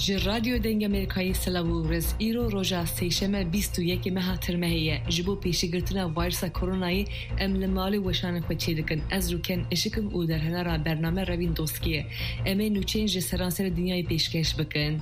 رادیو دنگ امریکایی سلاورز ایرو روزا سیشمه 21 ماه ترمهیه جبو پیشگرتنا ویروس کرونایی املمالی وشان خوچی دکن از روکن اشکم او در هنر برنامه روین دوستکیه امی نوچین جسرانسر دنیای پیشکش بکن.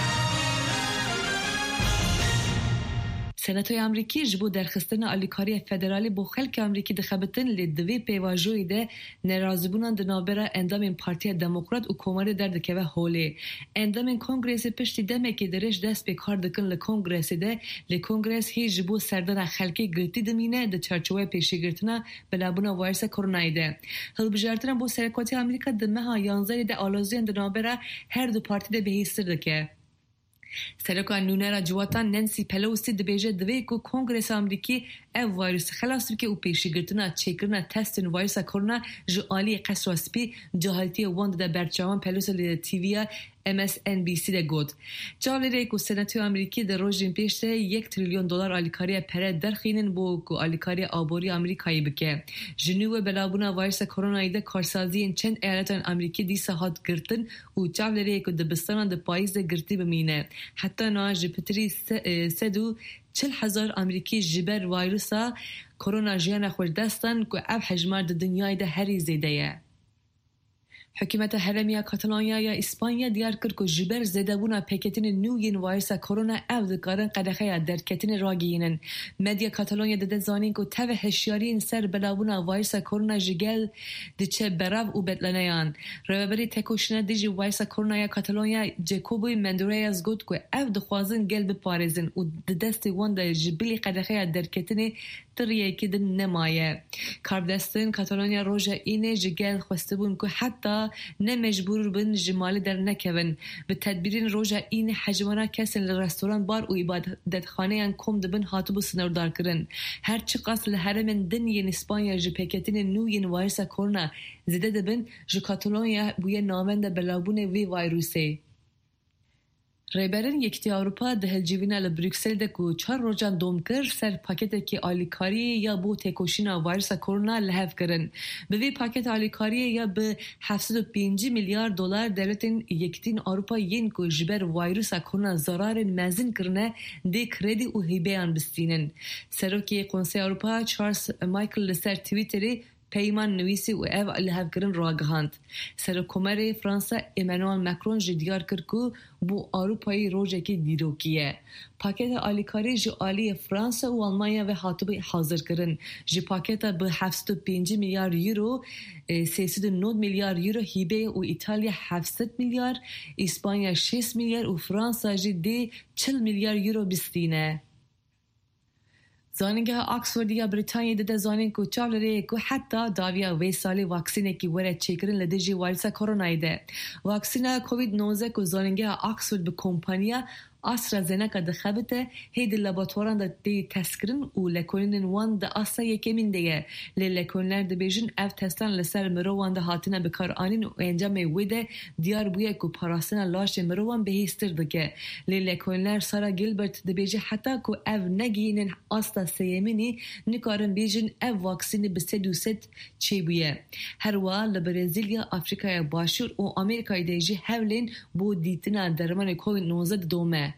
سناتوی امریکی جبو درخستن آلیکاری فدرالی بو خلک امریکی دخبتن لدوی پیواجوی ده نرازبونان دنابرا اندام پارتی دموکرات و کوماری در دکوه هولی. اندام کنگرس پشتی دمه که درش دست به کار دکن لکنگرس ده لکنگرس هی جبو سردان خلکی گلتی دمینه ده چارچوه پیشی گرتنا بلابونا ویروس کرونایی ده. هل بجارتنا بو سرکاتی امریکا دمه ها 11 ده آلازوین دنابرا هر دو پارتی ده بهیستر دکه. سرکا نونرا جواتان نانسی پلوسی دبیجه دوی کو کنگرس امریکی او ویروس خلاص بکه او پیشگیرتنا چیکرنا تستن ویروس کرونا جالی قصراسپی جهالتی وند ده برچوان پلوس لی تیویا MSNBC ده گود. جالره که سناتوی امریکی در روزین پیشته $1 تریلیون آلیکاری پره درخینن بو که آلیکاری آبوری امریکایی بکه. جنوب بلابونا ویروس کرونایی ده کارسازی این چند ایالتان امریکی دیسا هات گرتن و جالره که دبستان ده پاییز ده گرتی بمینه. حتی نا جپتری 140,000 امریکی جبر ویروسا کرونا جیان خوش دستن که اب حجمار ده دنیای ده هری زیده. حکومت هرمیا کاتالونیا یا اسپانیا دیار کرد که جبر زده بونا پیکتین نوین ویروس کرونا او دکارن قدخه درکتین راگینن. مدیا کاتالونیا داده زانین که تو هشیاری سر بلابونا ویروس کرونا جگل دیچه براو و بدلنیان. روابری تکوشنه دیجی ویروس کرونا یا کاتالونیا جاکوبوی مندوریاز گفت که او دخوازن گل بپارزن و دست وان ده جبلی قدخه درکتین تریه که دن نمایه. کاربدستن کاتالونیا روژا اینه جگل خواسته بون که حتی نمجبور بن جمالی در نکون. به تدبیرین روژا این حجمانا کسی لرستوران بار و عبادتخانه ان کم دبن هاتو بو سنوردار کرن. هرچی قصد لحرمن دنین اسپانیا جپیکتین نوین ویروس کرونا زده دبن جو کاتالونیا بوی نامند بلابون وی ویروسه. ریبرن یکتی اروپا ده هلجیوینا لبروکسل ده که 4 روزان دوم کر سر پاکت که آلیکاری یا بو تکوشینا ویروس کرونا لحف کرن. به وی پاکت آلیکاری یا به $705 میلیارد دولتین یکتین اروپا ین که جبر ویروس کرونا ضرار مزین کرنه ده کردی و هیبیان بستینن. سروکی قنصل اروپا چارلز مایکل لسر تویتری پیمان نویسی و او لحف کرن راگهاند. سرکومر فرانسا ایمانوئل مکرون جدیار کرد که بو اروپایی روزه که دیروکیه. پاکت آلیکاری جو آلی فرانسا و آلمانیا و حاطبی حاضر کرن. جو پاکت به $705 میلیارد یورو، 309 میلیارد یورو هیبه و ایتالیا 700 میلیارد، اسپانیا 6 میلیارد و فرانسا جدی 40 میلیارد یورو بستینه. زانینگه آکسفوردیا بریتانیا ده زانین کو چالره کو حتی داویا وی سالی واکسینه کی وره چیکرین لدیجی ویروس کرونا ده. واکسینه کووید 19 کو زانینگه آکسفورد به کمپانیا آسترازنکا ده خبته هید لاباتواران ده تسکرین و لکولین وان ده آسا یکمین دیگه. لکولینر ده بیجن اف تستان لسر مروان ده هاتنه بکار آنین و انجام ویده دیار بویه که پاراسنا لاش مروان بهیستر دگه. لکولینر سارا گیلبرت ده بیجه حتی که اف نگینن آستا سیمینی نکارن بیجن اف واکسینی بسه دوست چی بویه. هر وال لبرزیلیا، افریقای باشور و امریکای دیجی هولین بو دیتنا درمان کووید 19 دومه.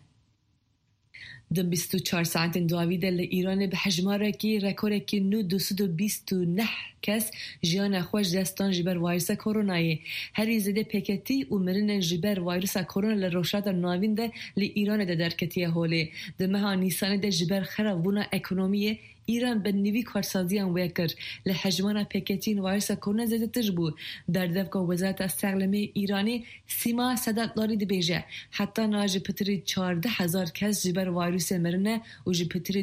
در 24 ساعت داویده ایران به حجماره که رکوره که 229 کس جیان خوش دستان جبر ویروس کرونایی. هری زده پیکتی و مرنن جبر ویروس کرونا لروشات ناوین ده ایران ده درکتیه هولی. ده مها نیسان ده جبر خرابونا اکونومیه ایران به نوی کارسازی هم وکر لحجمان پیکتین ویروس کرونا زده تجبو. در دفعه وزارت استقلامی ایرانی سیما صدق داری دی بیجه. حتی ناج پتری 14,000 کس جبر ویروس مرنه و جپتری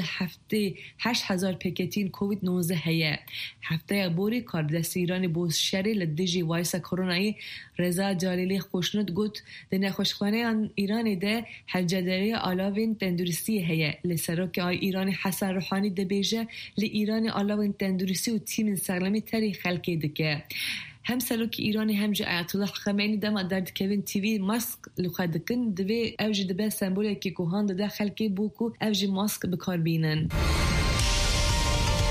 278,000 پیکتین کووید 19 هیه. هفته بوری کاربدست ایرانی بوز شری لدیجی ویروس کرونایی رضا جلیلی خوشنود گوت ده نخوشخانه ایرانی ده حجدری علاوین تندرستی هیه. لسروک آی ایرانی حسن روحانی ده بیجه لی ایرانی علاوین تندرستی و تیم سرلمی تری خلقی دکه. هم سلوک ایرانی هم جا آیت الله خمینی دم در دکوین تیوی ماسک لخد دکن دوی اوج دبه سمبولی که کوهان ده خلقی بوکو اوج ماسک بکار بینن.